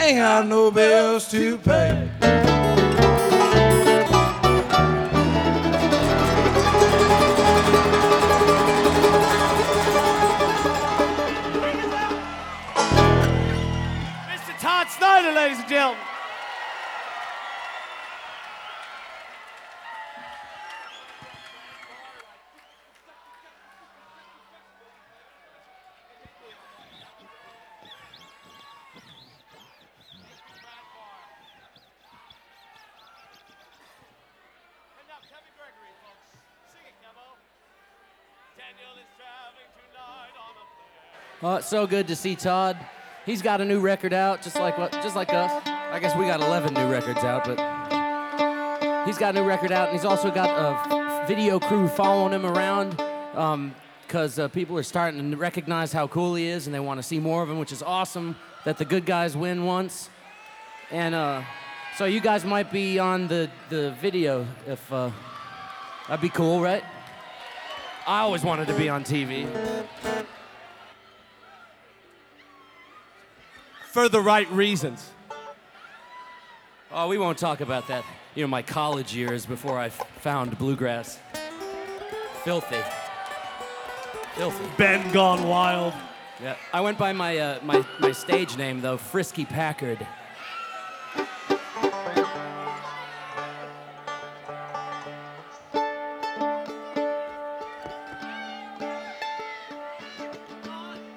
ain't got no bills to pay. Mr. Todd Snyder, ladies and gentlemen. Oh, it's so good to see Todd. He's got a new record out, just like us. I guess we got 11 new records out, but he's got a new record out, and he's also got a video crew following him around because people are starting to recognize how cool he is, and they want to see more of him, which is awesome that the good guys win once. And so you guys might be on the video if that'd be cool, right? I always wanted to be on TV. For the right reasons. Oh, we won't talk about that. You know, my college years before I found bluegrass. Filthy. Filthy. Ben gone wild. Yeah. I went by my stage name, though, Frisky Packard.